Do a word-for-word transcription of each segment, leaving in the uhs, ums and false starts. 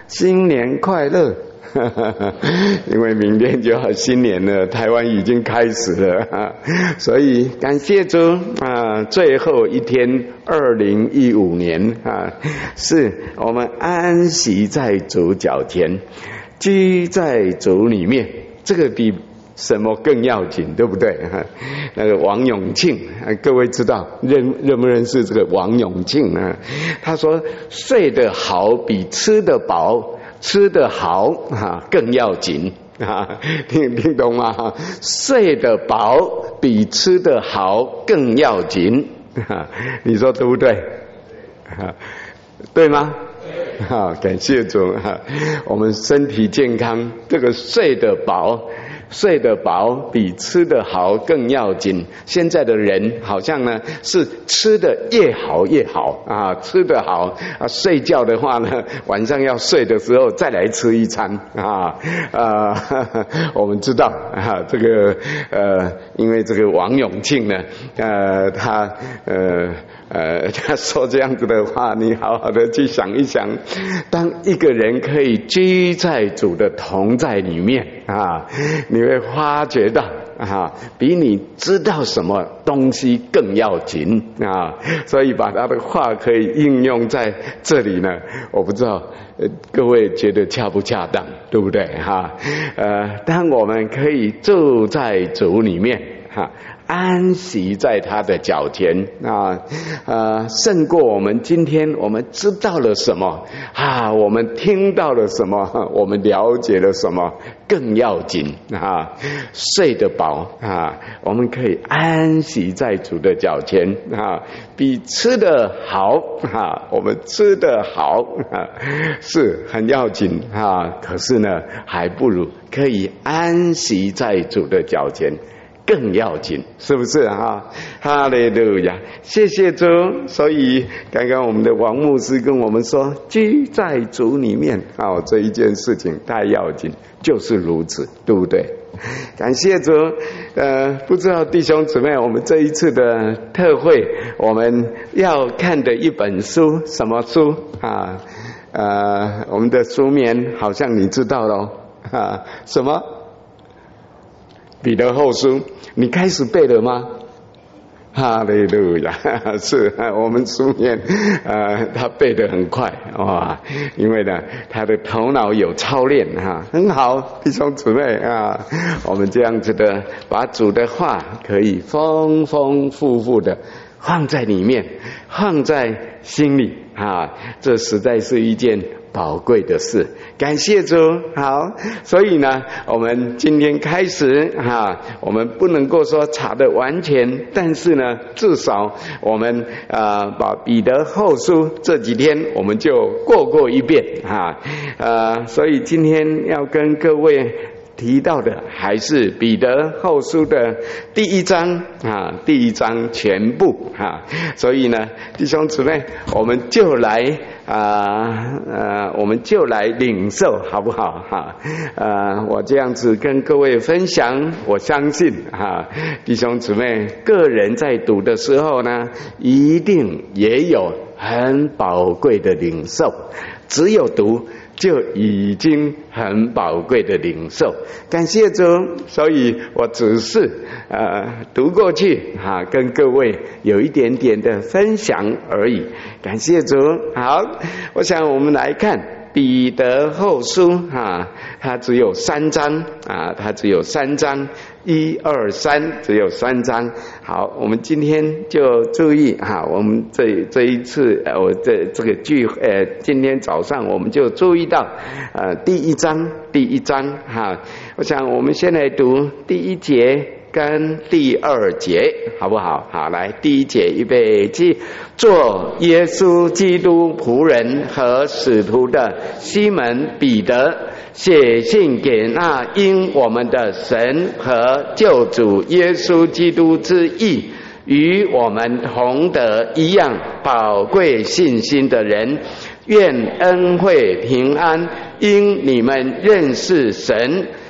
新年快乐！因为明天就要新年了，台湾已经开始了，所以感谢主啊！最后一天，二零一五年啊，是我们安息在主脚前，居在主里面，这个比什么更要紧，对不对？那个王永庆，各位知道认认不认识这个王永庆啊？他说睡得好比吃得饱，吃得好啊更要紧啊！听听懂吗？睡得饱比吃得好更要紧啊！你说对不对？啊，对吗？好，感谢主哈！我们身体健康，这个睡得饱。睡得饱比吃得好更要紧。现在的人好像呢是吃得越好越好啊，吃得好啊，睡觉的话呢，晚上要睡的时候再来吃一餐啊啊！呵呵我们知道啊，这个呃，因为这个王永庆呢，呃，他呃。呃，他说这样子的话，你好好的去想一想，当一个人可以居在主的同在里面啊，你会发觉到啊，比你知道什么东西更要紧啊，所以把他的话可以应用在这里呢。我不知道呃各位觉得恰不恰当，对不对哈？呃，当我们可以住在主里面哈。安息在他的脚前啊，呃，胜过我们今天我们知道了什么啊，我们听到了什么，我们了解了什么，更要紧啊，睡得饱啊，我们可以安息在主的脚前啊，比吃得好啊，我们吃得好啊，是很要紧啊，可是呢，还不如可以安息在主的脚前。更要紧，是不是啊？哈利路亚，谢谢主。所以刚刚我们的王牧师跟我们说，居在主里面啊、哦，这一件事情太要紧，就是如此，对不对？感谢主。呃，不知道弟兄姊妹，我们这一次的特会，我们要看的一本书，什么书啊？呃，我们的书名好像你知道咯啊？什么？彼得后书，你开始背了吗？哈利路亚！是我们书面，呃，他背得很快哇，因为呢，他的头脑有操练哈，很好，弟兄姊妹啊，我们这样子的把主的话可以丰丰富富的放在里面，放在心里啊，这实在是一件宝贵的事，感谢主。好，所以呢，我们今天开始哈、啊，我们不能够说查得完全，但是呢，至少我们呃把彼得后书这几天我们就过过一遍哈，呃，所以今天要跟各位提到的还是彼得后书的第一章啊，第一章全部啊，所以呢，弟兄姊妹，我们就来啊呃，我们就来领受，好不好哈？呃，我这样子跟各位分享，我相信啊，弟兄姊妹，个人在读的时候呢，一定也有很宝贵的领受，只有读就已经很宝贵的领受，感谢主。所以我只是呃读过去啊，跟各位有一点点的分享而已，感谢主。好，我想我们来看彼得后书啊，它只有三章啊，它只有三章，一二三，只有三章。好，我们今天就注意哈，我们这这一次呃，我这这个聚呃，今天早上我们就注意到呃第一章第一章哈，我想我们先来读第一节跟第二节，好不好？好，来第一节，预备起。做耶稣基督仆人和使徒的西门彼得，写信给那因我们的神和救主耶稣基督之义与我们同得一样宝贵信心的人，愿恩惠平安因你们认识神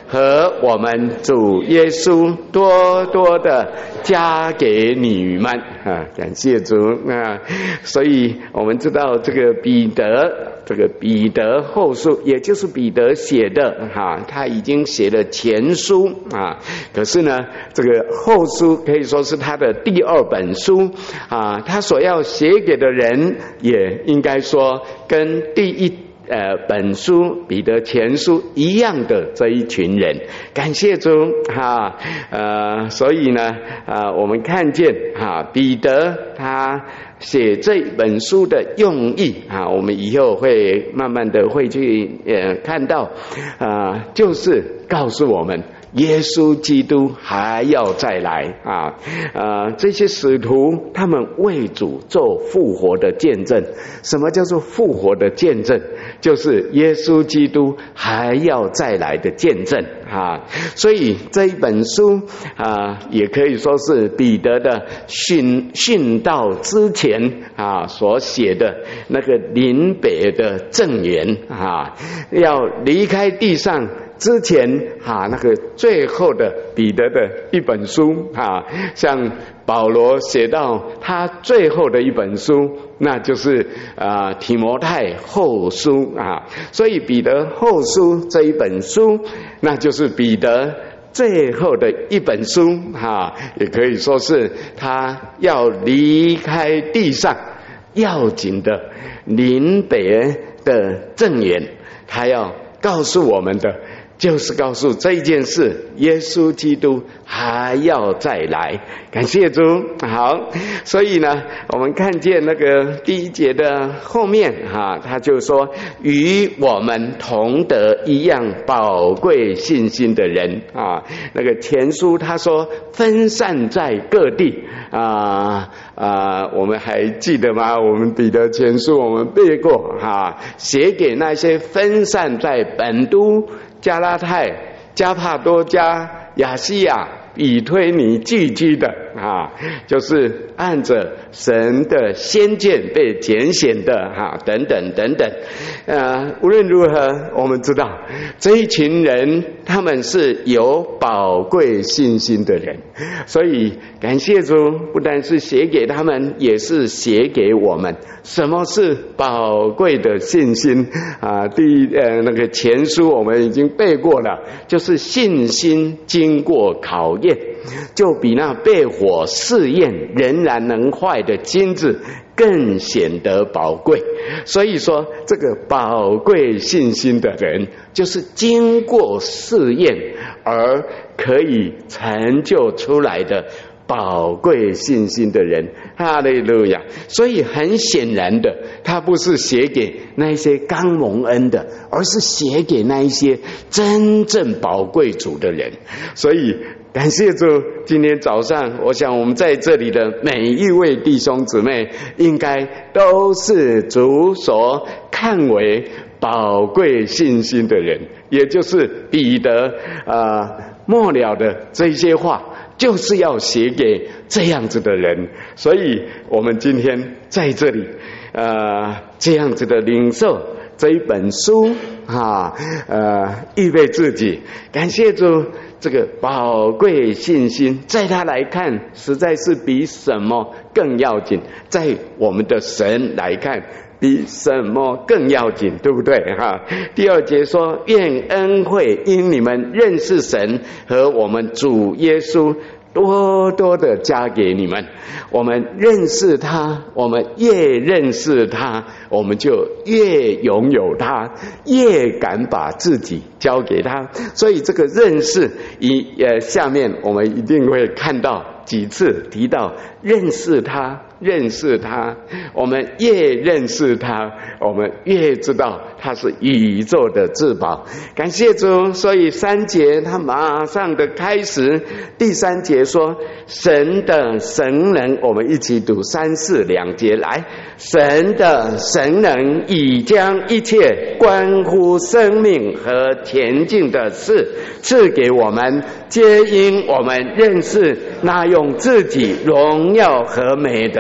和我们主耶稣多多的加给你们啊！感谢主啊！所以我们知道这个彼得，这个彼得后书，也就是彼得写的哈、啊，他已经写了前书啊，可是呢，这个后书可以说是他的第二本书啊，他所要写给的人，也应该说跟第一。呃，本书彼得前书一样的这一群人，感谢主哈，呃，所以呢，啊、呃，我们看见哈，彼得他写这本书的用意啊，我们以后会慢慢的会去呃看到，啊、呃，就是告诉我们。耶稣基督还要再来啊！呃，这些使徒他们为主做复活的见证。什么叫做复活的见证？就是耶稣基督还要再来的见证啊！所以这一本书啊，也可以说是彼得的殉殉道之前啊所写的那个临别的证言啊，要离开地上。之前啊，那个最后的彼得的一本书啊，像保罗写到他最后的一本书，那就是啊提摩太后书啊。所以彼得后书这一本书，那就是彼得最后的一本书啊，也可以说是他要离开地上要紧的临别的证言，他要告诉我们的。就是告诉这一件事，耶稣基督还要再来，感谢主。好，所以呢，我们看见那个第一节的后面哈、啊，他就说与我们同得一样宝贵信心的人啊。那个前书他说分散在各地啊啊，我们还记得吗？我们彼得前书我们背过哈、啊，写给那些分散在本都。加拉太、加帕多加、亚细亚、以推尼寄居的啊，就是按着神的先见被拣选的哈、啊，等等等等。呃，无论如何，我们知道这一群人他们是有宝贵信心的人，所以感谢主，不但是写给他们，也是写给我们。什么是宝贵的信心啊？第一呃那个前书我们已经背过了，就是信心经过考验，就比那被火试验仍然能坏的金子更显得宝贵。所以说这个宝贵信心的人，就是经过试验而可以成就出来的宝贵信心的人，哈利路亚！所以很显然的，他不是写给那一些刚蒙恩的，而是写给那一些真正宝贵主的人。所以感谢主，今天早上我想我们在这里的每一位弟兄姊妹，应该都是主所看为宝贵信心的人，也就是彼得啊、呃、末了的这些话。就是要写给这样子的人，所以我们今天在这里，呃，这样子的领受这一本书啊，呃，预备自己，感谢主，这个宝贵信心，在他来看，实在是比什么更要紧，在我们的神来看。比什么更要紧，对不对哈？第二节说，愿恩惠因你们认识神和我们主耶稣多多的加给你们。我们认识他，我们越认识他，我们就越拥有他，越敢把自己交给他。所以这个认识一呃下面我们一定会看到几次提到认识他，认识他，我们越认识他，我们越知道他是宇宙的至宝。感谢主，所以三节他马上的开始，第三节说神的神能，我们一起读三四两节来。神的神能已将一切关乎生命和前进的事赐给我们，皆因我们认识那用自己荣耀和美德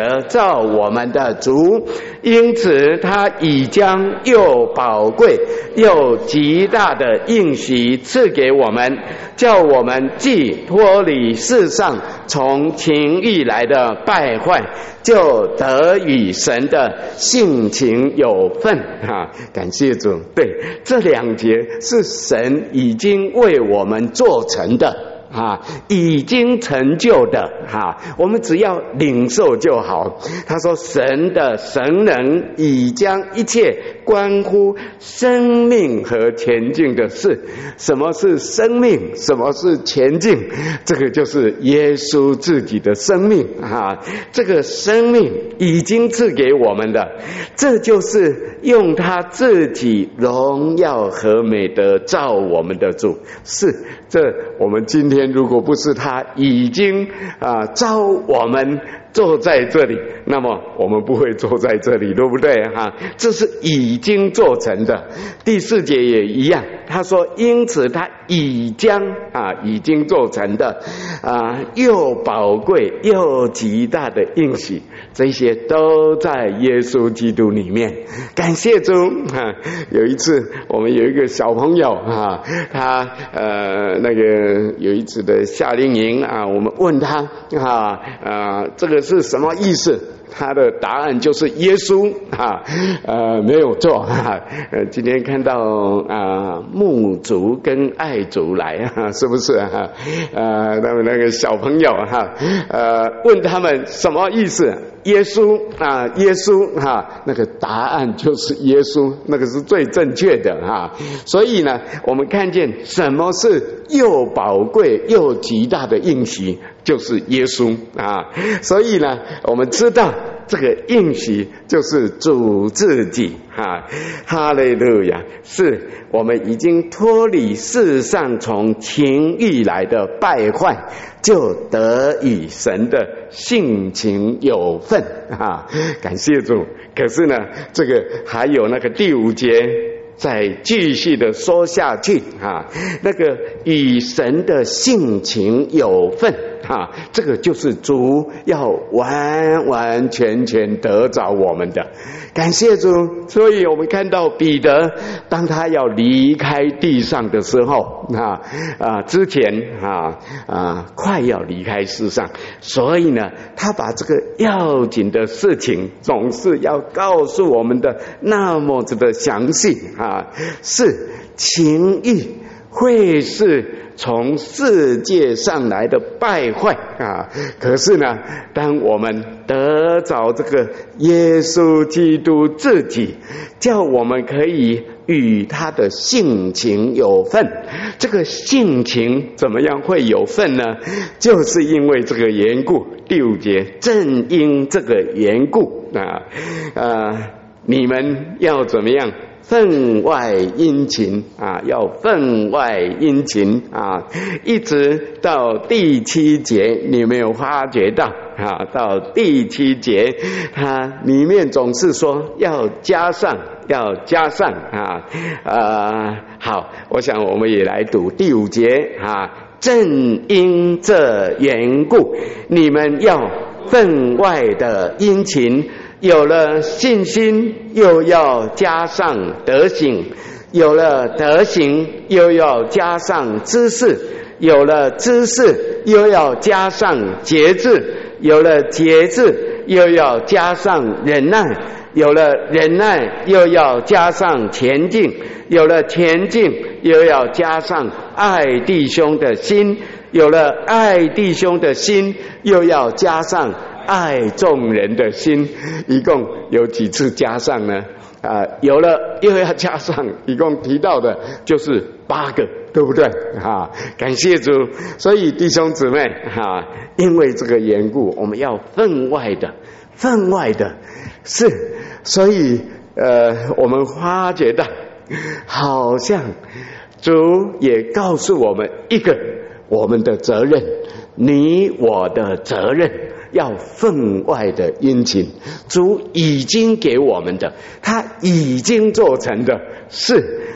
得造我们的主，因此他已将又宝贵又极大的应许赐给我们，叫我们既脱离世上从情欲来的败坏，就得与神的性情有份啊！感谢主，对，这两节是神已经为我们做成的啊，已经成就的啊，我们只要领受就好。他说神的神能已将一切关乎生命和前进的事。什么是生命？什么是前进？这个就是耶稣自己的生命啊！这个生命已经赐给我们的，这就是用他自己荣耀和美德造我们的主。是，这我们今天如果不是他已经啊造我们坐在这里，那么我们不会坐在这里，对不对哈？这是已经做成的。第四节也一样，他说因此他已将啊已经做成的啊又宝贵又极大的应许，这些都在耶稣基督里面。感谢主啊！有一次我们有一个小朋友啊，他呃那个有一次的夏令营啊，我们问他啊啊这个是什么意思？他的答案就是耶稣啊，呃，没有错啊。呃，今天看到啊，牧族跟爱族来啊，是不是啊？呃，他们那个小朋友哈，呃，问他们什么意思？耶稣啊，耶稣哈，那个答案就是耶稣，那个是最正确的哈。所以呢，我们看见什么是又宝贵又极大的应许，就是耶稣啊。所以呢，我们知道这个应许就是主自己啊，哈利路亚！是我们已经脱离世上从情欲来的败坏，就得与神的性情有份啊！感谢主。可是呢，这个还有那个第五节再继续的说下去啊，那个与神的性情有份啊，这个就是主要完完全全得着我们的。感谢主。所以我们看到彼得当他要离开地上的时候啊啊之前啊啊快要离开世上，所以呢他把这个要紧的事情总是要告诉我们的那么子的详细啊，是情欲会是从世界上来的败坏啊！可是呢，当我们得着这个耶稣基督自己，叫我们可以与他的性情有份。这个性情怎么样会有份呢？就是因为这个缘故。第五节，正因这个缘故啊，呃，你们要怎么样？分外殷勤啊，要分外殷勤啊，一直到第七节，你没有发觉到啊？到第七节，它里面总是说要加上，要加上啊。呃，好，我想我们也来读第五节啊。正因这缘故，你们要分外的殷勤。有了信心，又要加上德行；有了德行，又要加上知识；有了知识，又要加上节制；有了节制，又要加上忍耐；有了忍耐，又要加上前进；有了前进，又要加上爱弟兄的心；有了爱弟兄的心，又要加上爱众人的心。一共有几次加上呢？啊、呃，有了又要加上，一共提到的就是八个，对不对？啊，感谢主。所以弟兄姊妹哈、啊，因为这个缘故，我们要分外的，分外的是，所以呃，我们发觉到，好像主也告诉我们一个我们的责任，你我的责任。要分外的殷勤，主已经给我们的，他已经做成的是，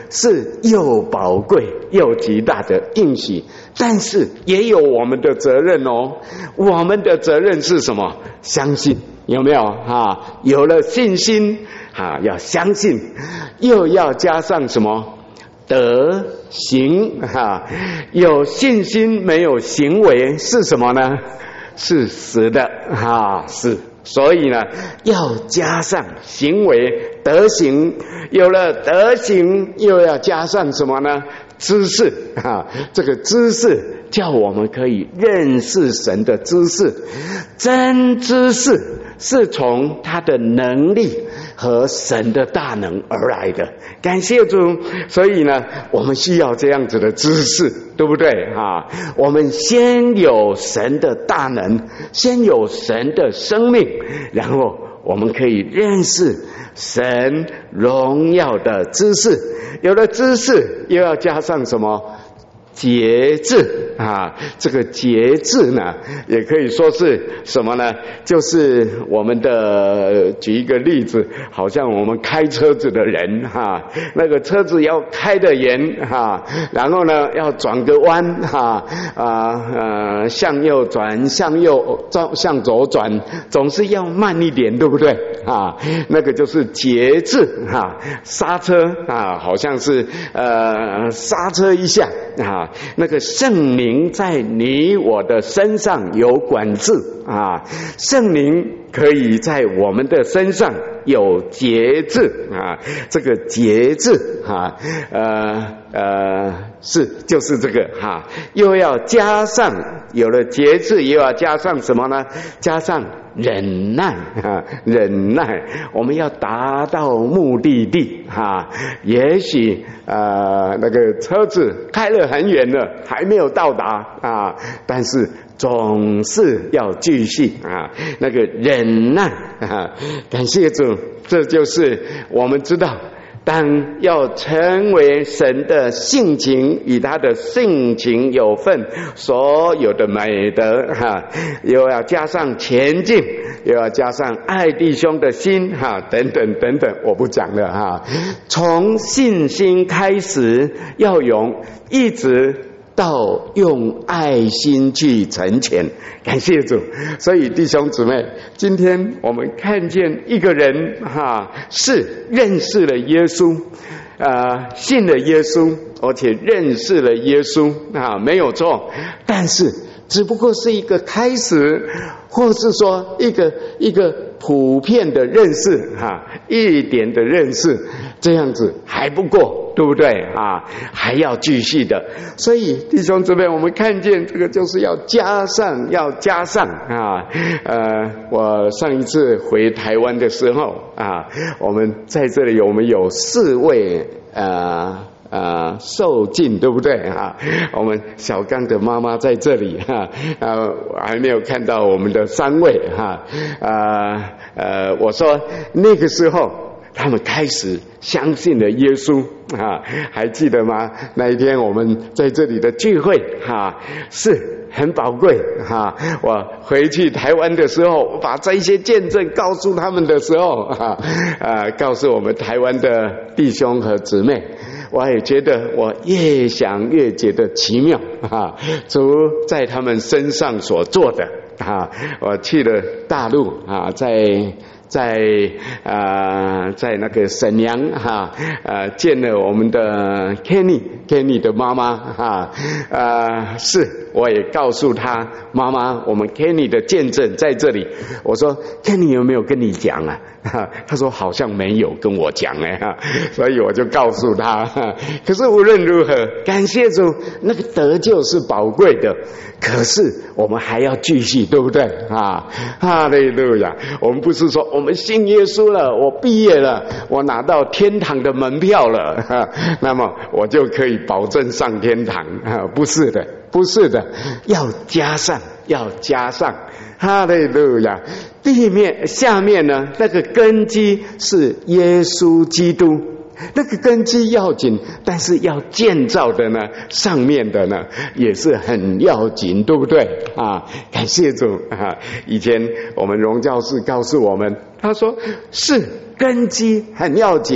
是又宝贵又极大的应许，但是也有我们的责任哦。我们的责任是什么？相信，有没有啊？有了信心啊，要相信，又要加上什么？德行哈。有信心没有行为是什么呢？是死的哈，是。所以呢，要加上行为德行，有了德行，又要加上什么呢？知识啊，这个知识叫我们可以认识神的知识，真知识是从他的能力和神的大能而来的。感谢主，所以呢，我们需要这样子的知识，对不对啊？我们先有神的大能，先有神的生命，然后我们可以认识神荣耀的知识。有了知识，又要加上什么？节制啊，这个节制呢，也可以说是什么呢？就是我们的，举一个例子，好像我们开车子的人哈、啊，那个车子要开得严哈、啊，然后呢要转个弯哈啊呃向右转，向右向左转，总是要慢一点，对不对啊？那个就是节制哈、啊，刹车啊，好像是呃刹车一下啊。那个圣灵在你我的身上有管制啊，圣灵可以在我们的身上有节制啊，这个节制啊，呃呃是就是这个哈、啊，又要加上有了节制，又要加上什么呢？加上忍耐啊，忍耐，我们要达到目的地哈、啊。也许呃那个车子开了很远了，还没有到达啊，但是总是要继续啊，那个忍耐啊，感谢主，这就是我们知道。当要成为神的性情与他的性情有份，所有的美德哈，又要加上前进，又要加上爱弟兄的心哈，等等等等，我不讲了哈。从信心开始，要用一直到用爱心去成全，感谢主。所以弟兄姊妹，今天我们看见一个人哈，是认识了耶稣，呃，信了耶稣，而且认识了耶稣啊，没有错。但是只不过是一个开始，或是说一个一个普遍的认识哈，一点的认识，这样子还不够，对不对啊？还要继续的。所以弟兄姊妹，我们看见这个就是要加上，要加上啊。呃，我上一次回台湾的时候啊，我们在这里我们有四位呃。呃，受尽对不对啊？我们小刚的妈妈在这里哈，呃，还没有看到我们的三位哈，呃呃，我说那个时候他们开始相信了耶稣啊，还记得吗？那一天我们在这里的聚会哈，是很宝贵哈。我回去台湾的时候，把这些见证告诉他们的时候哈，呃，告诉我们台湾的弟兄和姊妹。我也觉得我越想越觉得奇妙啊！主在他们身上所做的啊，我去了大陆啊，在在啊、呃、在那个沈阳哈呃见了我们的 Kenny Kenny 的妈妈哈呃是我也告诉他妈妈我们 Kenny 的见证在这里。我说 Kenny 有没有跟你讲啊？他说好像没有跟我讲哎哈，所以我就告诉他。可是无论如何，感谢主，那个得救是宝贵的，可是我们还要继续，对不对啊？哈利路亚！我们不是说我们信耶稣了，我毕业了，我拿到天堂的门票了，哈，那么我就可以保证上天堂啊？不是的，不是的，要加上，要加上。哈利路亚！地面下面呢，那个根基是耶稣基督，那个根基要紧，但是要建造的呢，上面的呢也是很要紧，对不对啊？感谢主啊！以前我们荣教士告诉我们，他说是根基很要紧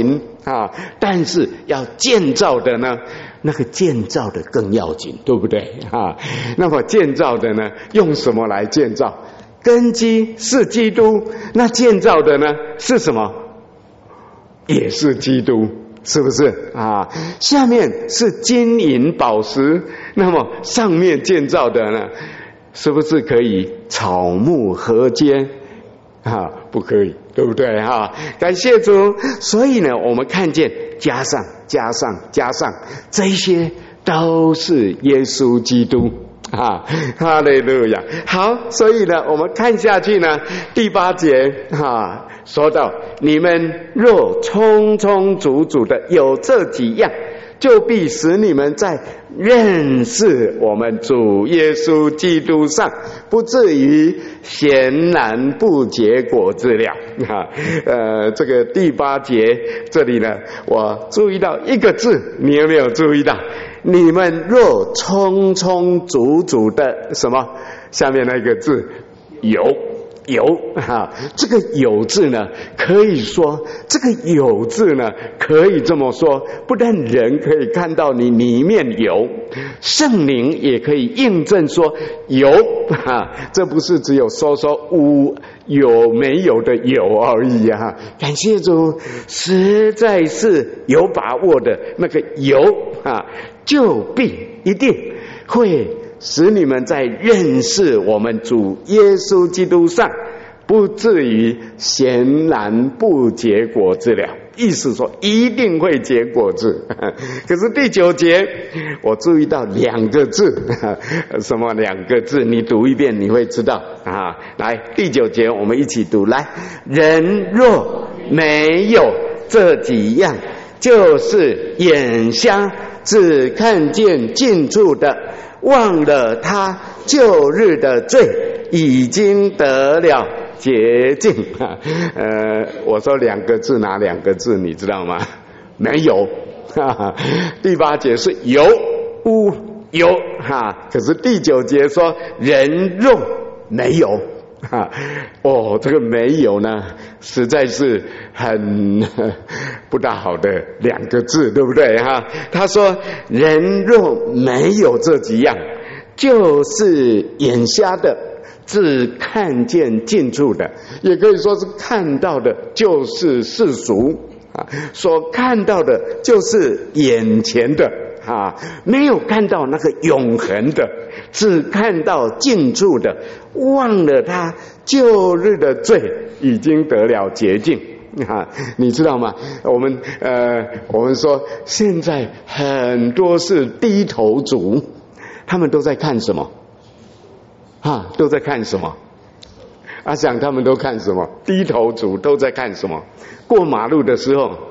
啊，但是要建造的呢，那个建造的更要紧，对不对啊？那么建造的呢，用什么来建造？根基是基督，那建造的呢是什么？也是基督，是不是啊？下面是金银宝石，那么上面建造的呢，是不是可以草木禾秸啊？不可以，对不对哈？感谢主。所以呢，我们看见加上加上加上，这些都是耶稣基督啊，哈利路亚。好，所以呢，我们看下去呢，第八节啊，说到你们若充充足足的有这几样，就必使你们在认识我们主耶稣基督上，不至于闲然不结果子了啊。呃，这个第八节这里呢，我注意到一个字，你有没有注意到？你们若充充足足的什么？下面那个字有有哈，这个有字呢，可以说这个有字呢，可以这么说，不但人可以看到你里面有，圣灵也可以印证说有哈，这不是只有说说无有没有的有而已啊！感谢主，实在是有把握的那个有啊，就必一定会使你们在认识我们主耶稣基督上，不至于闲然不结果子了。意思说一定会结果子。可是第九节我注意到两个字，什么两个字？你读一遍你会知道啊。来，第九节我们一起读。来，人若没有这几样，就是眼瞎，只看见近处的，忘了他旧日的罪，已经得了洁净。呃，我说两个字，哪两个字你知道吗？没有。第八节是有无有哈，可是第九节说人若没有哈，哦，这个没有呢，实在是很不大好的两个字，对不对哈？他说人若没有这几样，就是眼瞎的，只看见近处的，也可以说是看到的就是世俗啊，所看到的就是眼前的啊，没有看到那个永恒的，只看到近处的，忘了他旧日的罪，已经得了洁净啊。你知道吗？我们呃，我们说现在很多是低头族，他们都在看什么？啊，都在看什么？阿想他们都看什么？低头族都在看什么？过马路的时候，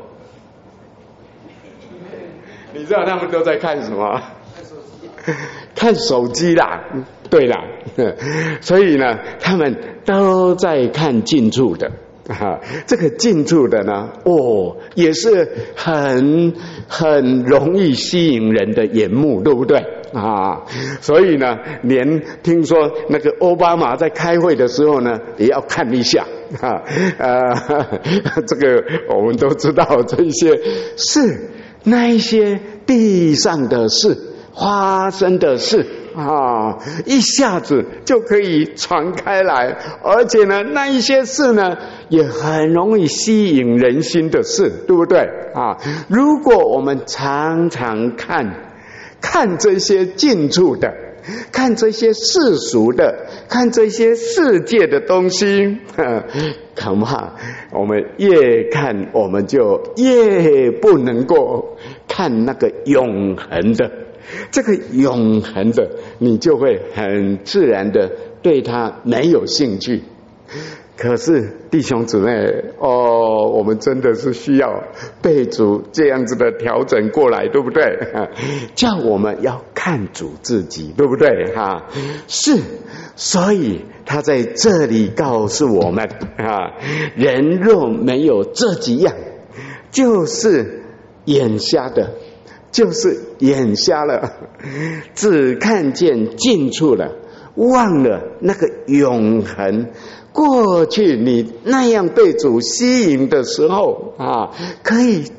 你知道他们都在看什么？看手机啦，对啦，所以呢，他们都在看近处的。啊，这个近处的呢，哦，也是很很容易吸引人的眼目，对不对啊？所以呢，连听说那个奥巴马在开会的时候呢，也要看一下啊。呃，这个我们都知道，这些是那一些地上的事发生的事啊，一下子就可以传开来，而且呢，那一些事呢，也很容易吸引人心的事，对不对啊？如果我们常常看看这些近处的，看这些世俗的，看这些世界的东西，恐怕我们越看我们就越不能够看那个永恒的。这个永恒的，你就会很自然的对它没有兴趣。可是弟兄姊妹哦，我们真的是需要被主这样子的调整过来，对不对？叫我们要看主自己，对不对？哈，是，所以他在这里告诉我们啊，人若没有这几样，就是眼瞎的。就是眼瞎了，只看见近处了，忘了那个永恒。过去你那样被主吸引的时候啊，可以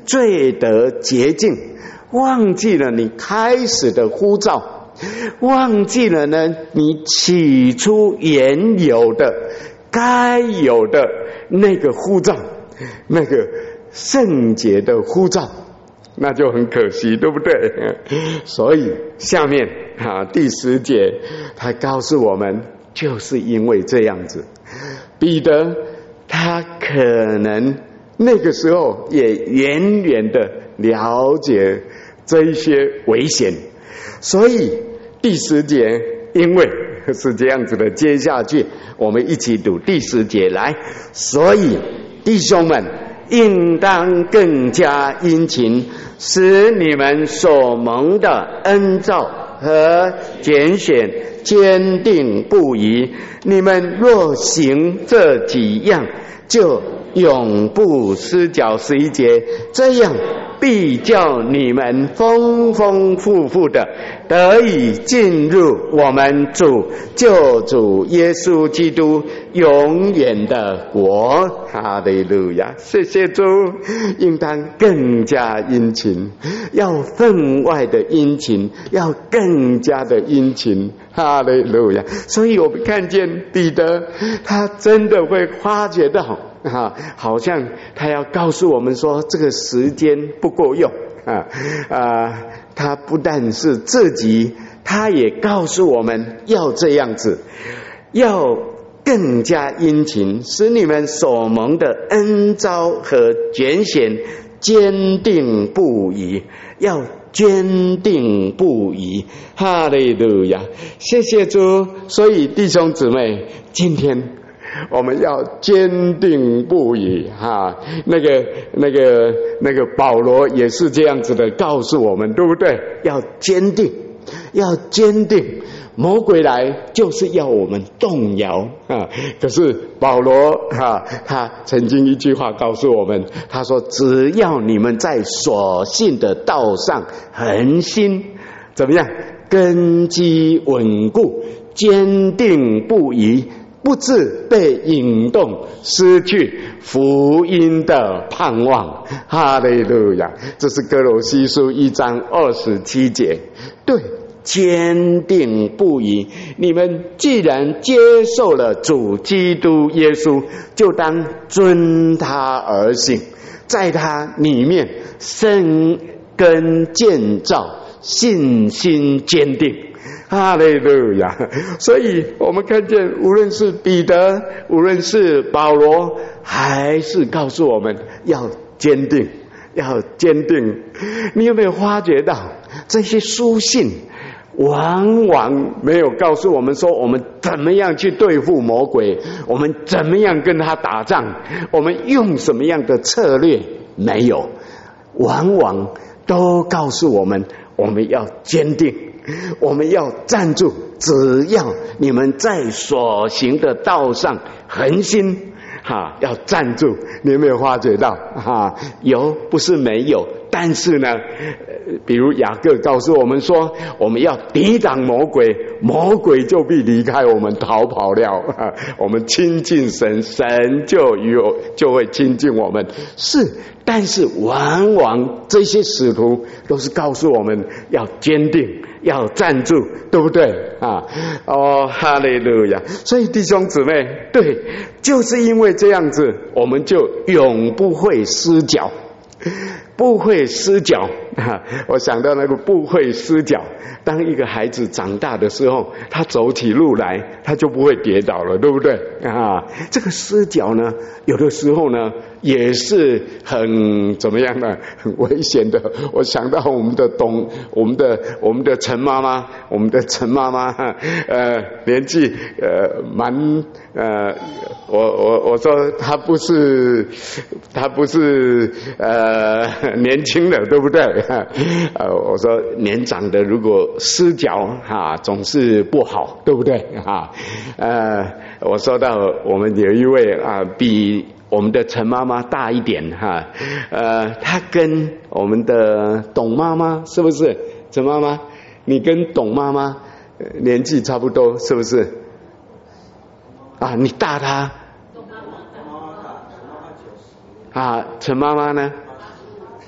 罪得洁净，忘记了你开始的呼召，忘记了呢你起初原有的该有的那个呼召，那个圣洁的呼召，那就很可惜，对不对？所以下面啊第十节他告诉我们，就是因为这样子，彼得他可能那个时候也远远的了解这一些危险，所以第十节因为是这样子的，接下去我们一起读第十节来。所以弟兄们应当更加殷勤，使你们所蒙的恩召和拣选坚定不移。你们若行这几样，就永不失脚。十一节，这样必叫你们丰丰富富的得以进入我们主救主耶稣基督永远的国。哈利路亚！谢谢主，应当更加殷勤，要分外的殷勤，要更加的殷勤。哈利路亚！所以我们看见彼得，他真的会发觉到啊，好像他要告诉我们说，这个时间不够用啊啊！他不但是自己，他也告诉我们要这样子，要更加殷勤，使你们所蒙的恩召和拣选坚定不移，要坚定不移。哈利路亚！谢谢主。所以弟兄姊妹，今天我们要坚定不移哈，那个那个那个保罗也是这样子的告诉我们，对不对？要坚定，要坚定。魔鬼来就是要我们动摇啊！可是保罗哈，他曾经一句话告诉我们，他说：只要你们在所信的道上恒心，怎么样？根基稳固，坚定不移，不致被引动，失去福音的盼望。哈利路亚！这是哥罗西书一章二十七节。对，坚定不移。你们既然接受了主基督耶稣，就当遵他而行，在他里面生根建造，信心坚定。哈利路亚！所以我们看见，无论是彼得，无论是保罗，还是告诉我们要坚定，要坚定。你有没有发觉到这些书信往往没有告诉我们说我们怎么样去对付魔鬼，我们怎么样跟他打仗，我们用什么样的策略？没有，往往都告诉我们我们要坚定，我们要站住，只要你们在所行的道上恒心哈，要站住。你有没有发觉到哈？有，不是没有，但是呢，比如雅各告诉我们说，我们要抵挡魔鬼，魔鬼就必离开我们逃跑了。我们亲近神，神就有就会亲近我们。是，但是往往这些使徒都是告诉我们要坚定，要站住，对不对啊？哦，哈利路亚！所以弟兄姊妹，对，就是因为这样子，我们就永不会失脚。不会失脚啊！我想到那个不会失脚。当一个孩子长大的时候，他走起路来，他就不会跌倒了，对不对啊？这个失脚呢，有的时候呢，也是很怎么样呢？很危险的。我想到我们的董，我们的我们的陈妈妈，我们的陈妈妈，呃，年纪呃蛮呃，我我我说她不是，她不是呃。年轻的，对不对？呃，我说年长的如果失脚哈、啊，总是不好，对不对啊？呃，我说到我们有一位啊，比我们的陈妈妈大一点哈、啊，呃，她跟我们的董妈妈是不是？陈妈妈，你跟董妈妈年纪差不多，是不是？啊，你大她？啊，陈妈妈呢？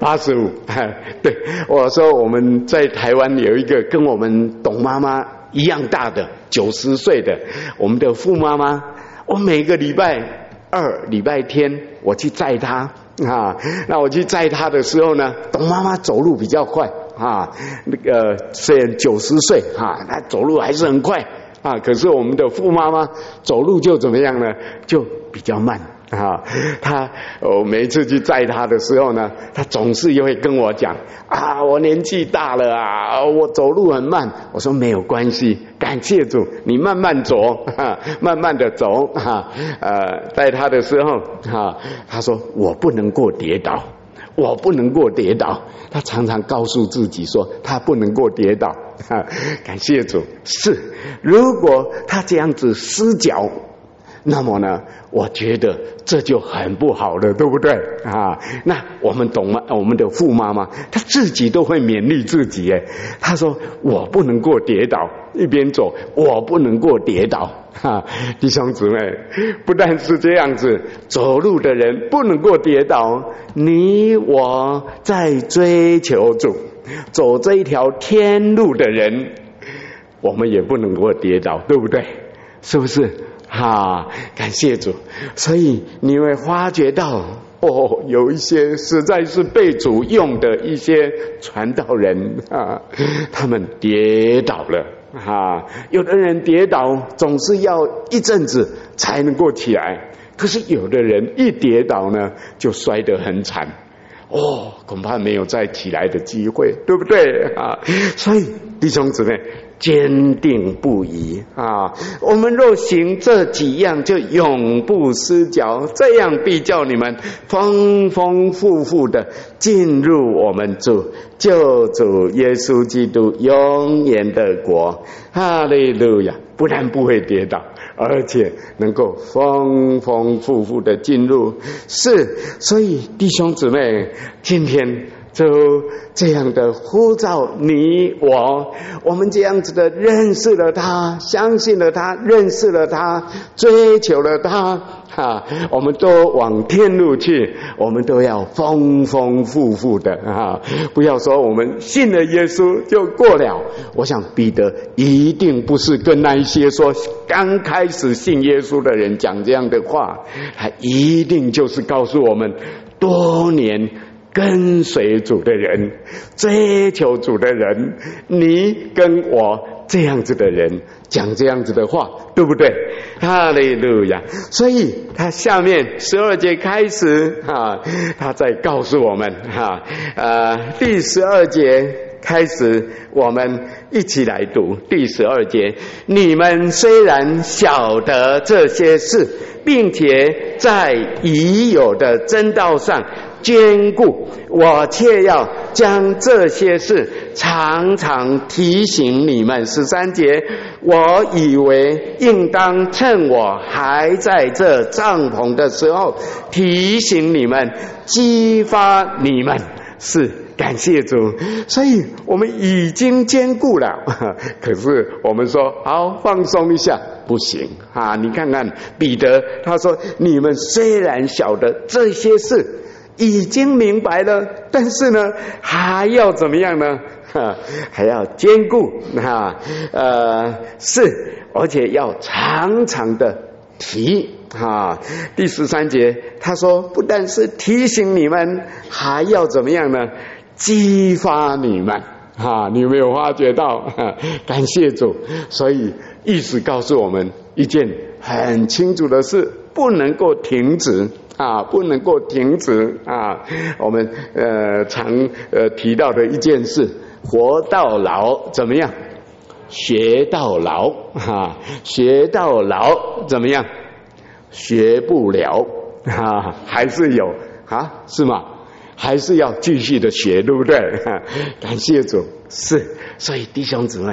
八十五。对，我说我们在台湾有一个跟我们董妈妈一样大的九十岁的我们的傅妈妈，我每个礼拜二礼拜天我去载她啊，那我去载她的时候呢，董妈妈走路比较快啊，那个虽然九十岁啊，她走路还是很快啊，可是我们的傅妈妈走路就怎么样呢？就比较慢啊。她我每一次去载她的时候呢，她总是又会跟我讲啊，我年纪大了啊，我走路很慢。我说没有关系，感谢主，你慢慢走，啊、慢慢的走啊。呃，带她的时候啊，她说我不能够跌倒。我不能够跌倒，他常常告诉自己说他不能够跌倒。感谢主，是如果他这样子失脚，那么呢，我觉得这就很不好了，对不对啊？那我们懂吗？我们的傅妈妈，她自己都会勉励自己，哎，她说我不能够跌倒，一边走，我不能够跌倒。哈，弟兄姊妹，不但是这样子，走路的人不能够跌倒，你我在追求主，走这一条天路的人，我们也不能够跌倒，对不对？是不是？哈，感谢主。所以你会发觉到哦，有一些实在是被主用的一些传道人啊，他们跌倒了啊。有的人跌倒总是要一阵子才能够起来，可是有的人一跌倒呢，就摔得很惨。哦，恐怕没有再起来的机会，对不对啊？所以弟兄姊妹，坚定不移啊！我们若行这几样，就永不失脚，这样必叫你们丰丰富富的进入我们主救主耶稣基督永远的国。哈利路亚！不但不会跌倒，而且能够丰丰富富的进入。是，所以弟兄姊妹，今天就这样的呼召你我，我们这样子的认识了他，相信了他，认识了他，追求了他，哈，我们都往天路去，我们都要丰丰富富的哈，不要说我们信了耶稣就过了。我想彼得一定不是跟那一些说刚开始信耶稣的人讲这样的话，他一定就是告诉我们多年跟随主的人，追求主的人，你跟我这样子的人讲这样子的话，对不对？哈利路亚！所以他下面十二节开始啊，他在告诉我们哈，呃，第十二节开始，我们一起来读第十二节。你们虽然晓得这些事，并且在已有的真道上坚固，我却要将这些事常常提醒你们。十三节，我以为应当趁我还在这帐篷的时候提醒你们，激发你们。是，感谢主。所以我们已经坚固了，可是我们说好放松一下不行啊！你看看彼得，他说你们虽然晓得这些事，已经明白了，但是呢还要怎么样呢？还要坚固啊，呃是，而且要常常的提啊。第十三节他说不但是提醒你们，还要怎么样呢？激发你们啊！你有没有发觉到？感谢主。所以意思告诉我们一件很清楚的事，不能够停止啊，不能够停止啊！我们呃常呃提到的一件事，活到老怎么样？学到老啊，学到老怎么样？学不了啊，还是有啊，是吗？还是要继续的学，对不对？感谢主。是，所以弟兄姊妹，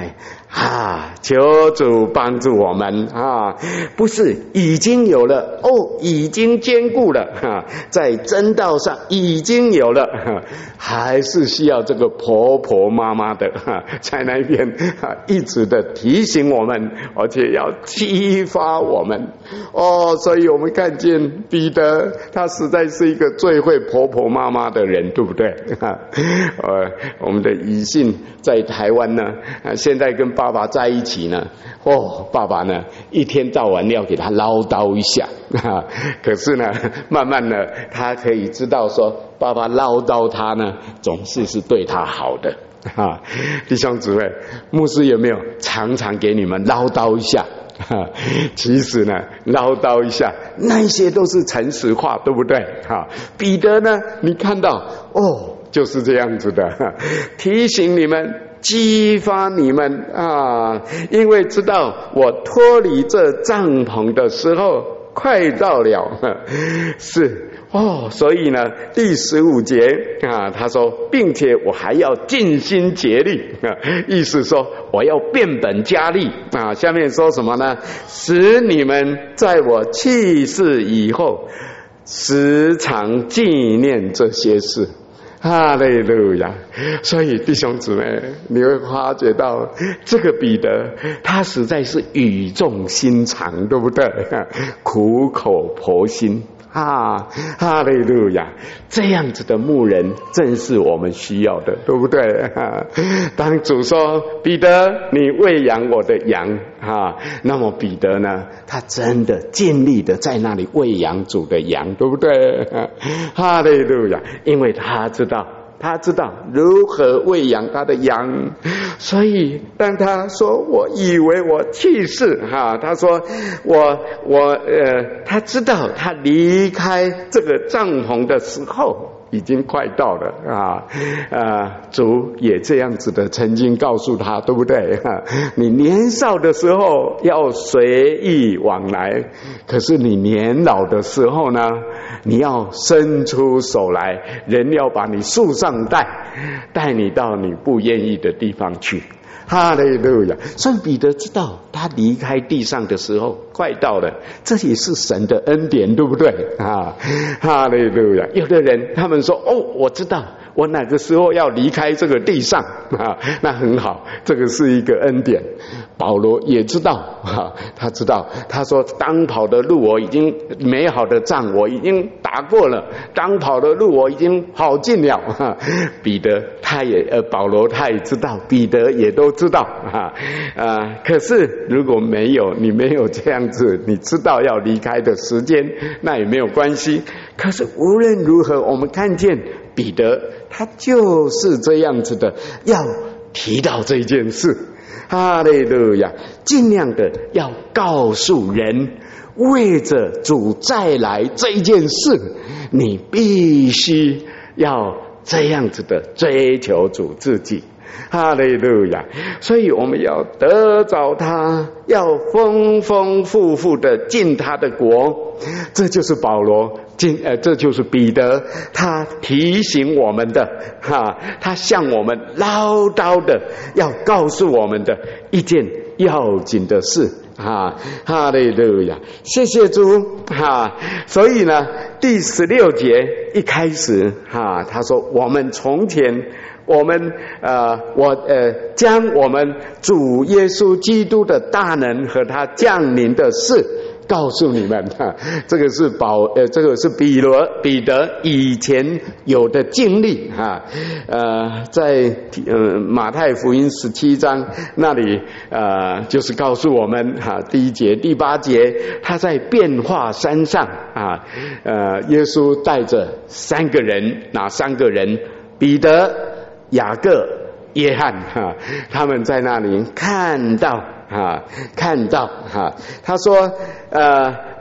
啊，求主帮助我们啊！不是已经有了哦，已经坚固了哈，在真道上已经有了，还是需要这个婆婆妈妈的哈，在那边哈一直的提醒我们，而且要激发我们哦。所以我们看见彼得，他实在是一个最会婆婆妈妈的人，对不对？哈，呃，我们的以信在台湾呢，啊，现在跟爸爸在一起呢，哦，爸爸呢一天到晚要给他唠叨一下，啊，可是呢，慢慢的他可以知道说，爸爸唠叨他呢，总是是对他好的，啊，弟兄姊妹，牧师有没有常常给你们唠叨一下？啊，其实呢，唠叨一下，那些都是诚实话，对不对？啊，彼得呢，你看到哦，就是这样子的，提醒你们。激发你们啊！因为知道我脱离这帐篷的时候快到了，是哦，所以呢，第十五节啊，他说，并且我还要尽心竭力啊，意思说我要变本加厉啊。下面说什么呢？使你们在我去世以后，时常纪念这些事。哈利路亚！所以弟兄姊妹，你会发觉到这个彼得，他实在是语重心长，对不对？苦口婆心啊！哈利路亚！这样子的牧人正是我们需要的，对不对？当主说彼得，你喂养我的羊啊，那么彼得呢，他真的尽力的在那里喂养主的羊，对不对？哈利路亚！因为他知道。他知道如何喂养他的羊，所以当他说我以为我去世哈，他说我我呃，他知道他离开这个帐篷的时候已经快到了啊啊！主也这样子的曾经告诉他，对不对？哈，你年少的时候要随意往来，可是你年老的时候呢，你要伸出手来，人要把你束上带，带你到你不愿意的地方去。哈利路亚！所以彼得知道他离开地上的时候快到了，这也是神的恩典，对不对啊？哈利路亚！有的人他们说哦，我知道我哪个时候要离开这个地上啊，那很好，这个是一个恩典。保罗也知道啊，他知道，他说当跑的路我已经美好的仗我已经打过了，当跑的路我已经跑尽了。啊、彼得他也呃，保罗他也知道，彼得也都知道啊啊。可是如果没有你没有这样子，你知道要离开的时间，那也没有关系。可是无论如何，我们看见彼得他就是这样子的，要提到这件事。哈利路亚！尽量的要告诉人，为着主再来这一件事，你必须要这样子的追求主自己。哈利路亚！所以我们要得着他，要丰丰富富的进他的国。这就是保罗进呃，这就是彼得他提醒我们的哈，他向我们唠叨的，要告诉我们的一件要紧的事啊！哈利路亚！谢谢主哈！所以呢，第十六节一开始哈，他说我们从前。我们呃，我呃，将我们主耶稣基督的大能和他降临的事告诉你们哈，这个是保呃，这个是彼得彼得以前有的经历哈，呃，在呃马太福音十七章那里呃，就是告诉我们哈，第一节第八节，他在变化山上啊，呃，耶稣带着三个人，哪三个人？彼得。雅各、约翰哈，他们在那里看到啊，看到哈，他说呃，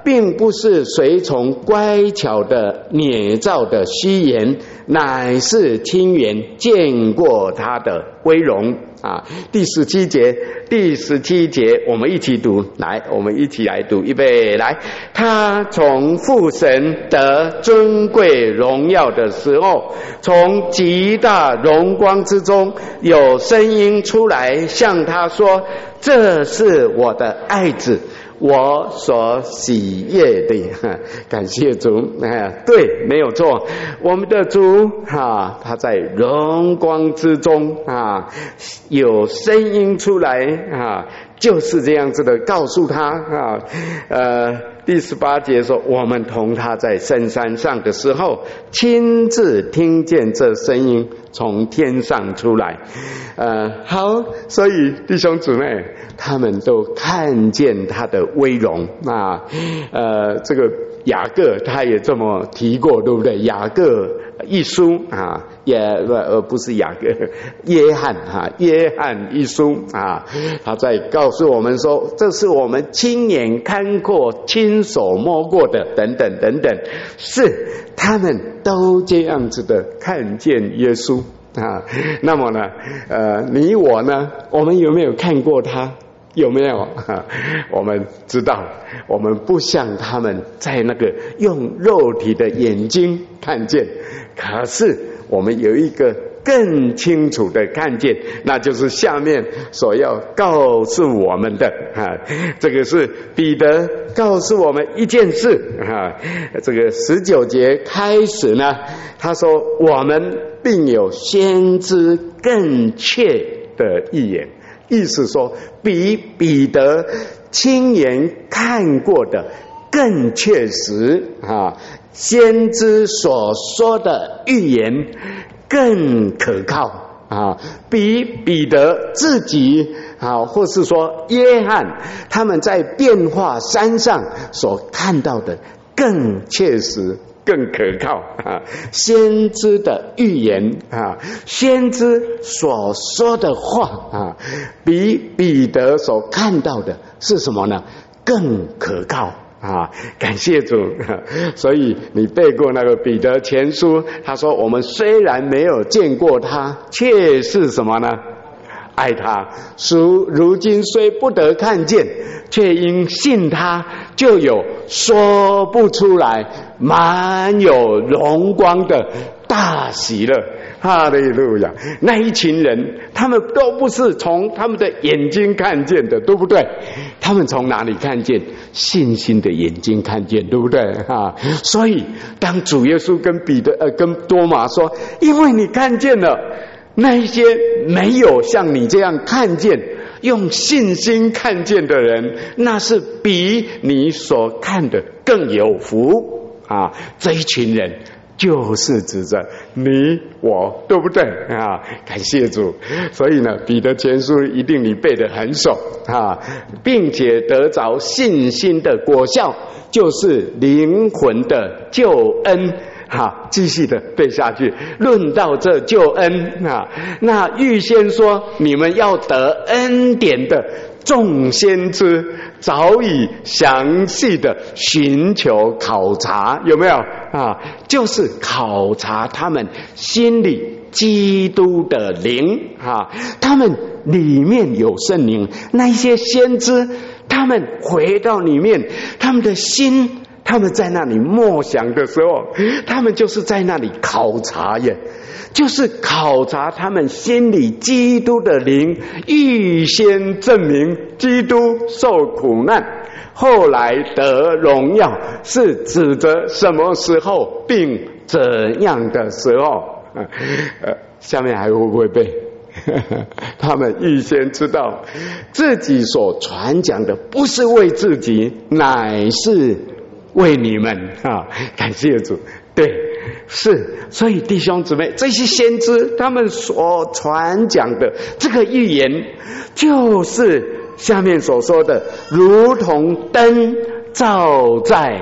并不是随从乖巧的捏造的虚言，乃是亲眼见过他的威荣啊。第十七节，第十七节我们一起读，来，我们一起来读，预备来。他从父神得尊贵荣耀的时候，从极大荣光之中有声音出来，向他说：这是我的爱子，我所喜悦的。感谢主，哎，对，没有错，我们的主啊，他在荣光之中啊，有声音出来啊，就是这样子的告诉他啊。呃，第十八节说，我们同他在深山上的时候，亲自听见这声音从天上出来。呃，好，所以弟兄姊妹，他们都看见他的威荣啊。呃，这个雅各他也这么提过，对不对？雅各一书啊，也呃不是雅各，约翰啊，约翰一书啊，他在告诉我们说，这是我们亲眼看过、亲手摸过的，等等等等，是他们都这样子的看见耶稣啊。那么呢，呃，你我呢，我们有没有看过他？有没有？我们知道，我们不像他们在那个用肉体的眼睛看见，可是我们有一个更清楚的看见，那就是下面所要告诉我们的啊。这个是彼得告诉我们一件事啊。这个十九节开始呢，他说我们并有先知更确的预言。意思说，比彼得亲眼看过的更确实啊，先知所说的预言更可靠啊，比彼得自己啊，或是说约翰他们在变化山上所看到的更确实。更可靠啊！先知的预言啊，先知所说的话啊，比彼得所看到的是什么呢？更可靠啊！感谢主。所以你背过那个彼得前书，他说我们虽然没有见过他，却是什么呢？爱他。如如今虽不得看见，却因信他，就有说不出来满有荣光的大喜乐。哈利路亚！那一群人，他们都不是从他们的眼睛看见的，对不对？他们从哪里看见？信心的眼睛看见，对不对？啊！所以当主耶稣跟彼得呃跟多马说，因为你看见了。那一些没有像你这样看见、用信心看见的人，那是比你所看的更有福啊！这一群人就是指着你我，对不对啊？感谢主。所以呢，彼得前书一定你背得很熟啊，并且得着信心的果效，就是灵魂的救恩。好，继续的背下去。论到这救恩啊，那预先说你们要得恩典的众先知，早已详细的寻求考察，有没有啊？就是考察他们心里基督的灵啊，他们里面有圣灵。那一些先知，他们回到里面，他们的心。他们在那里默想的时候，他们就是在那里考察耶，就是考察他们心里基督的灵，预先证明基督受苦难，后来得荣耀，是指着什么时候并怎样的时候。呃，下面还会不会背？他们预先知道自己所传讲的不是为自己，乃是为你们啊！感谢主。对，是，所以弟兄姊妹，这些先知他们所传讲的这个预言，就是下面所说的，如同灯照在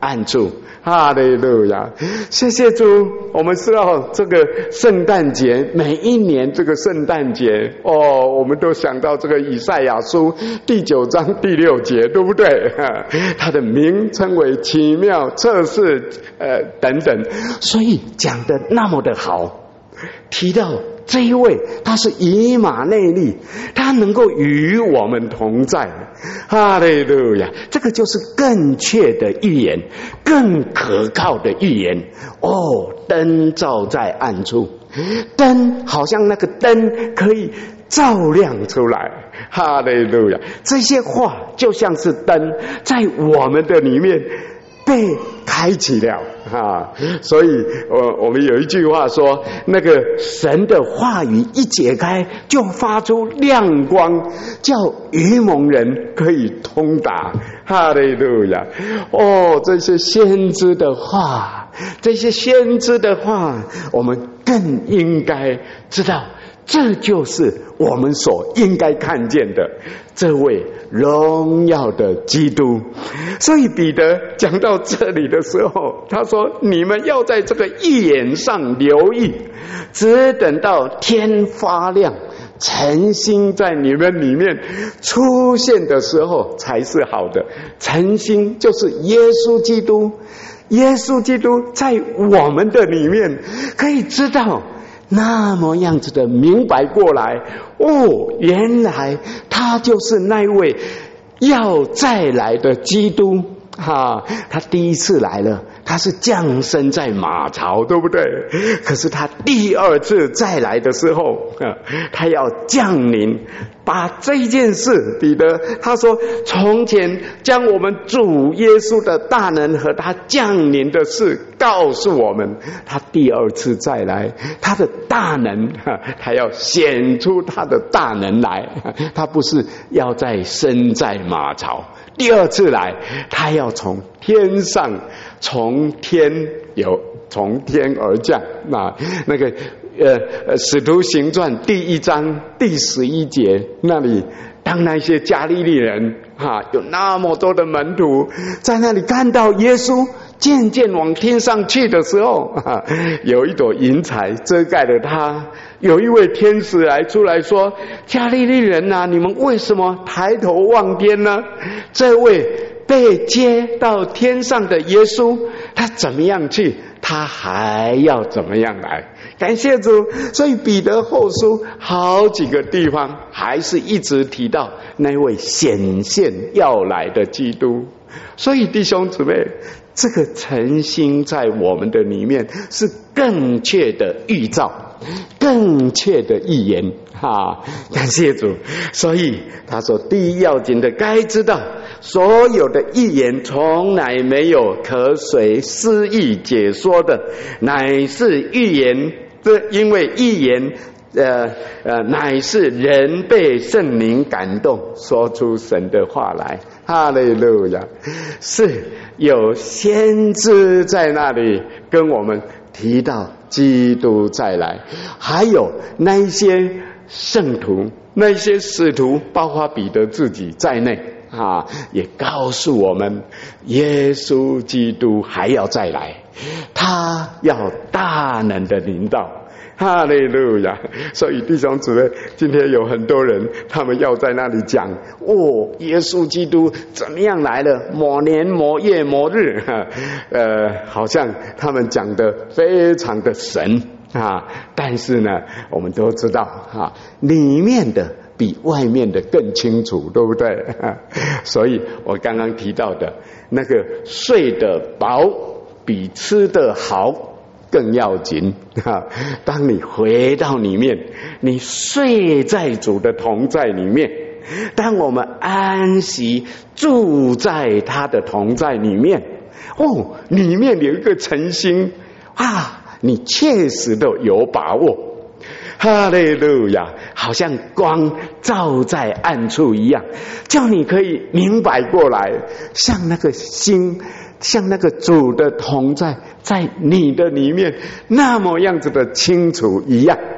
暗处。哈利路亚！谢谢主。我们知道这个圣诞节，每一年这个圣诞节哦，我们都想到这个以赛亚书第九章第六节，对不对？它的名称为奇妙测试，呃，等等，所以讲的那么的好。提到这一位，他是以马内利，他能够与我们同在。哈利路亚！这个就是更确的预言，更可靠的预言。哦，灯照在暗处，灯好像那个灯可以照亮出来。哈利路亚！这些话就像是灯，在我们的里面被开启了啊！所以我我们有一句话说，那个神的话语一解开，就发出亮光，叫愚蒙人可以通达。哈利路亚！哦，这些先知的话，这些先知的话，我们更应该知道，这就是我们所应该看见的这位荣耀的基督。所以彼得讲到这里的时候，他说你们要在这个预言上留意，只等到天发亮，晨星在你们里面出现的时候才是好的。晨星就是耶稣基督，耶稣基督在我们的里面可以知道，那么样子的明白过来，哦，原来他就是那位要再来的基督啊！他第一次来了，他是降生在马槽，对不对？可是他第二次再来的时候，啊、他要降临，把这件事，彼得他说，从前将我们主耶稣的大能和他降临的事告诉我们，他第二次再来，他的大能，啊、他要显出他的大能来，啊、他不是要再生在马槽。第二次来，他要从天上，从天有从天而降。那那个呃呃，使徒行传第一章第十一节那里，当那些加利利人啊，有那么多的门徒在那里看到耶稣渐渐往天上去的时候，啊、有一朵云彩遮盖了他。有一位天使来出来说，加利利人啊，你们为什么抬头望天呢？这位被接到天上的耶稣，他怎么样去，他还要怎么样来。感谢主。所以彼得后书好几个地方还是一直提到那位显现要来的基督。所以弟兄姊妹，这个晨星在我们的里面是更确的预兆，更确的预言啊！感谢主。所以他说，第一要紧的该知道，所有的预言从来没有可随私意解说的，乃是预言。这因为预言呃呃，乃是人被圣灵感动，说出神的话来。哈利路亚！是有先知在那里跟我们提到基督再来，还有那一些圣徒，那些使徒，包括彼得自己在内啊，也告诉我们，耶稣基督还要再来，他要大能的领导。哈利路亚！所以弟兄姊妹，今天有很多人，他们要在那里讲，哦，耶稣基督怎么样来了，某年某月某日，呃，好像他们讲的非常的神啊，但是呢，我们都知道啊，里面的比外面的更清楚，对不对？所以我刚刚提到的那个睡得饱比吃得好更要紧啊！当你回到里面，你睡在主的同在里面，当我们安息住在他的同在里面，哦，里面有一个晨星啊，你确实都有把握。哈利路亚！好像光照在暗处一样，叫你可以明白过来，像那个星，像那个主的同在在你的里面那么样子的清楚一样。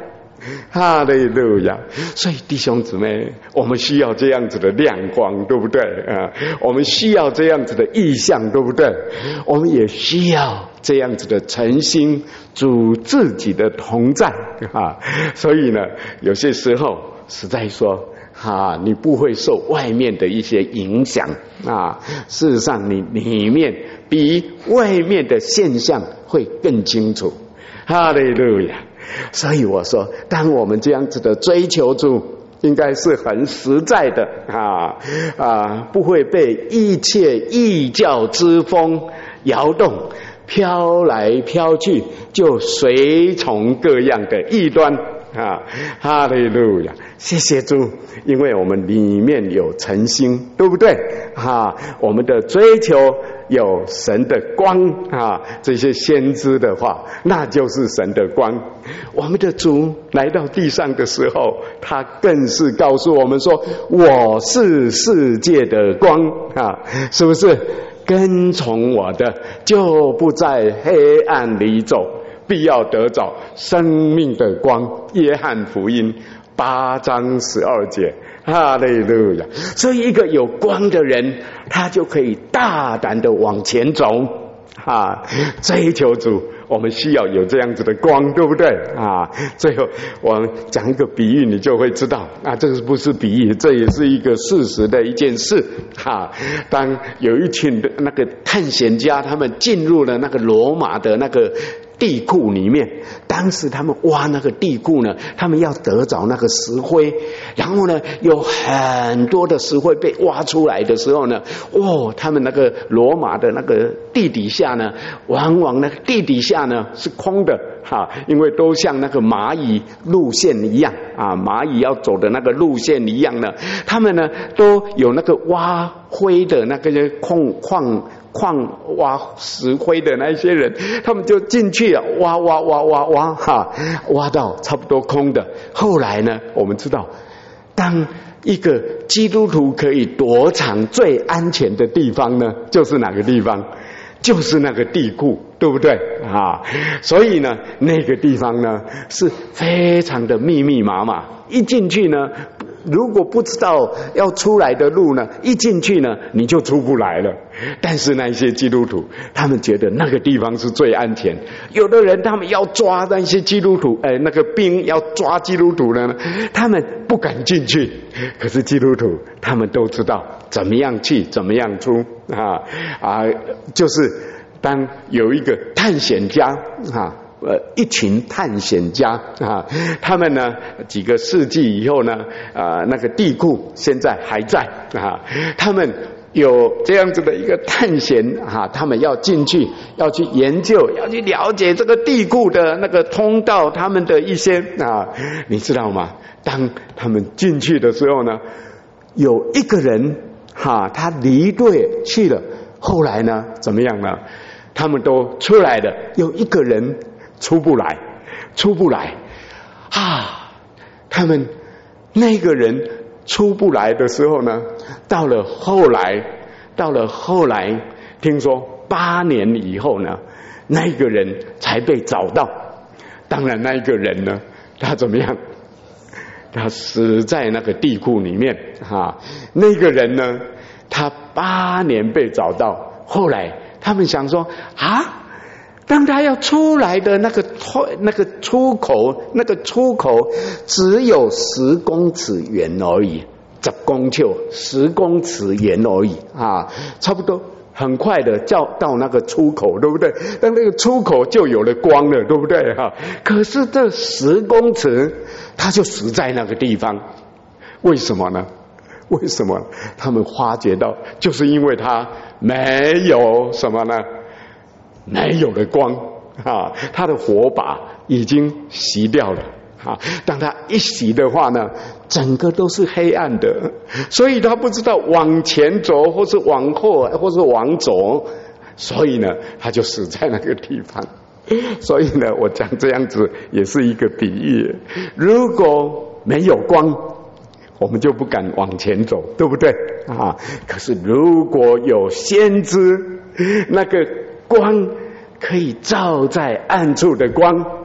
哈利路亚！所以弟兄姊妹，我们需要这样子的亮光，对不对啊？我们需要这样子的意象，对不对？我们也需要这样子的诚心主自己的同在啊！所以呢，有些时候实在说啊，你不会受外面的一些影响啊。事实上，你里面比外面的现象会更清楚。哈利路亚！所以我说，当我们这样子的追求主，应该是很实在的啊啊，不会被一切异教之风摇动，飘来飘去，就随从各样的异端啊！哈利路亚！谢谢主，因为我们里面有诚心，对不对啊？我们的追求有神的光啊，这些先知的话，那就是神的光。我们的主来到地上的时候，他更是告诉我们说：“我是世界的光啊！”是不是？跟从我的，就不在黑暗里走，必要得着生命的光。约翰福音八章十二节。哈利路亚！所以一个有光的人，他就可以大胆的往前走啊，追求主。我们需要有这样子的光，对不对啊？最后我讲一个比喻，你就会知道啊，这个不是比喻，这也是一个事实的一件事啊。当有一群的那个探险家，他们进入了那个罗马的那个地库里面，当时他们挖那个地库呢，他们要得着那个石灰，然后呢，有很多的石灰被挖出来的时候呢，哦，他们那个罗马的那个地底下呢，往往那个地底下呢是空的哈，因为都像那个蚂蚁路线一样啊，蚂蚁要走的那个路线一样呢，他们呢都有那个挖灰的那个矿矿。矿挖石灰的那些人，他们就进去了，挖挖挖挖挖哈，挖到差不多空的。后来呢，我们知道，当一个基督徒可以躲藏最安全的地方呢，就是哪个地方？就是那个地库，对不对啊？所以呢，那个地方呢是非常的密密麻麻，一进去呢，如果不知道要出来的路呢，一进去呢你就出不来了。但是那些基督徒，他们觉得那个地方是最安全。有的人他们要抓那些基督徒，哎，那个兵要抓基督徒呢，他们不敢进去。可是基督徒他们都知道怎么样去，怎么样出啊啊！就是当有一个探险家啊。呃，一群探险家啊，他们呢几个世纪以后呢，啊、呃，那个地库现在还在啊，他们有这样子的一个探险啊，他们要进去，要去研究，要去了解这个地库的那个通道，他们的一些啊，你知道吗？当他们进去的时候呢，有一个人哈、啊，他离队去了，后来呢怎么样呢？他们都出来了，有一个人。出不来，出不来啊！他们那个人出不来的时候呢，到了后来，到了后来，听说八年以后呢，那个人才被找到。当然，那个人呢，他怎么样？他死在那个地库里面啊！那个人呢，他八年被找到，后来他们想说啊。当他要出来的那个那个出口，那个出口只有十公尺远而已，十公尺，十公尺远而已啊，差不多很快的叫到那个出口，对不对？但那个出口就有了光了，对不对哈？可是这十公尺，他就死在那个地方，为什么呢？为什么？他们发觉到，就是因为他没有什么呢？没有了光啊，他的火把已经熄掉了啊。当他一熄的话呢，整个都是黑暗的，所以他不知道往前走，或是往后，或是往左，所以呢，他就死在那个地方。所以呢，我讲这样子也是一个比喻。如果没有光，我们就不敢往前走，对不对啊？可是如果有先知，那个光可以照在暗处的光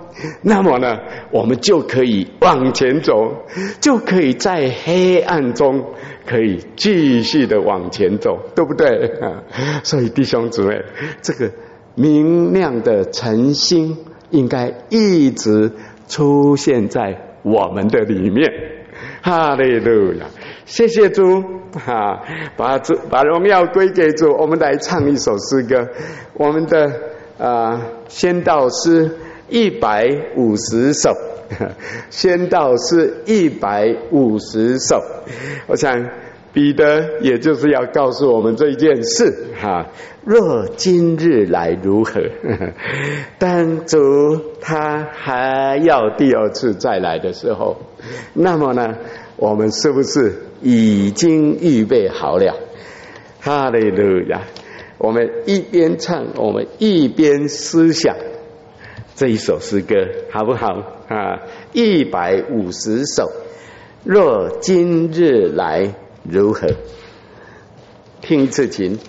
那么呢，我们就可以往前走，就可以在黑暗中可以继续的往前走，对不对？所以弟兄姊妹，这个明亮的晨星应该一直出现在我们的里面。哈利路亚，谢谢主啊！把主把荣耀归给主。我们来唱一首诗歌，我们的啊宣道诗一百五十首，宣道诗一百五十首。我想彼得也就是要告诉我们这一件事哈。若今日来如何？当主他还要第二次再来的时候，那么呢，我们是不是已经预备好了？哈利路亚！我们一边唱，我们一边思想这一首诗歌，好不好啊？一百五十首，若今日来如何？听一次琴。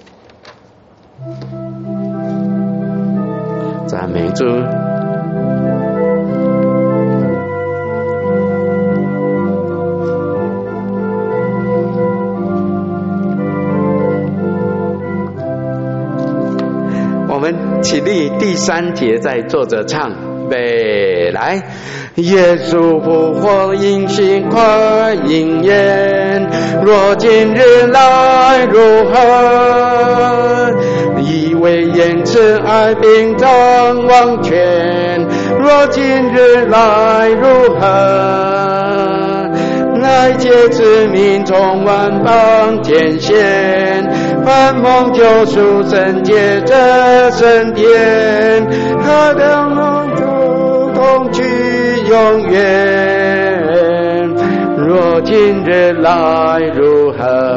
赞美主。我们起立，第三节再坐着唱。备来，耶稣复活应许快应验，若今日来如何？以为言辞爱并掌王权，若今日来如何？来接子民从万邦天选，盼望救赎圣洁这圣殿，他的梦主同去永远。若今日来如何？